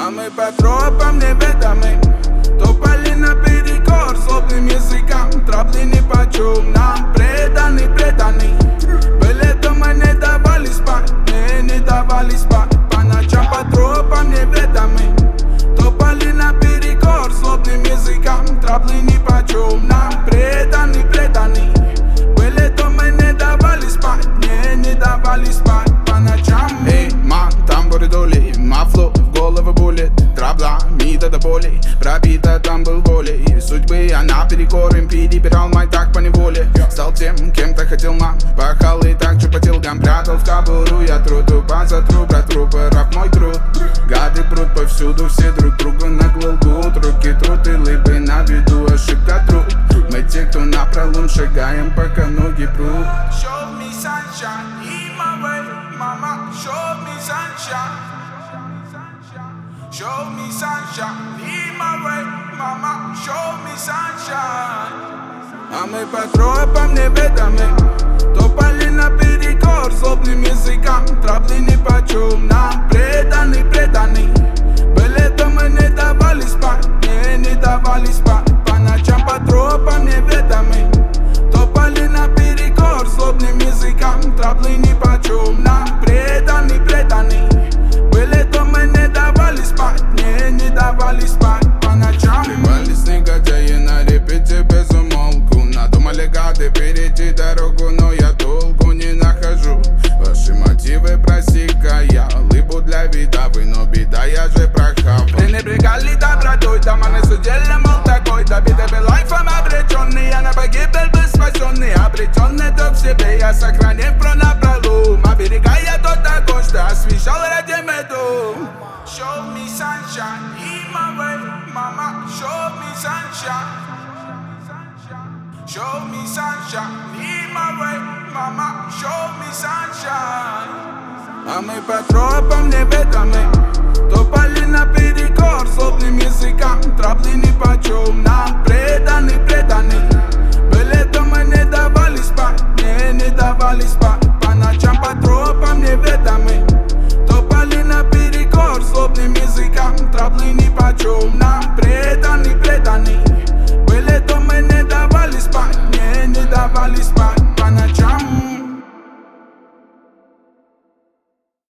А мы по тропам неведомым топали наперекор злобным языкам. Трабли нипочем нам преданы. Были дома, не давали спать, не давали спать. По ночам по тропам неведомым топали наперекор злобным языкам. Трабли нипочем нам преданы. Были дома, не давали спать, не давали спать. По ночам тамбуры дули, мафло в голову булит. Трабла, мида до боли, пробита там был волей судьбы, я наперекор им перебирал май так по неволе. Стал тем, кем-то хотел мам, пахал и так же по телгам. Прятал в кобуру я труду, позатру, братру, раб мой труд. Гады прут повсюду, все друг друга нагло лгут. Руки труд и лыбы на виду, ошибка труд. Мы те, кто напролом шагаем, пока ноги прут. Show me sunshine, in my way, mama, show me sunshine. Show me sunshine, in my way, mama, show me sunshine. А мы по тропам неведомым топали наперекор злобным языкам. Трабли нипочем нам преданы. Были дома, не давали спать, не давали спать. По ночам по тропам неведомым топали наперекор злобным языкам. Трабли нипочем нам преданы. Были дома, не давали спать, не давали спать. По ночам прибались негодяи на репете без умолку. Надумали гады перейти дорогу, но я толку не нахожу. Ваши мотивы просека, я лыбу для вида, вы, но беда, я же прохавал. Пренебрегали добротой, дома на суделе, мол такой. Добитый был лайфом обреченный, я на погибель был спасенный. Обретенный то в себе, я сохранив про напролом. Оберегая тот огонь, что освещал ради меду. Show me sunshine, in my way, mama, show me sunshine. Show me sunshine, in my way, mama, show me sunshine. А мы по тропам неведомым топали наперекор злобным языкам. Трабли нипочем нам преданы. Были дома, не давали спать, не давали спать. По ночам по тропам неведомым топали наперекор злобным языкам. Трабли нипочем нам преданы. Были дома, не давали спать, не давали спать.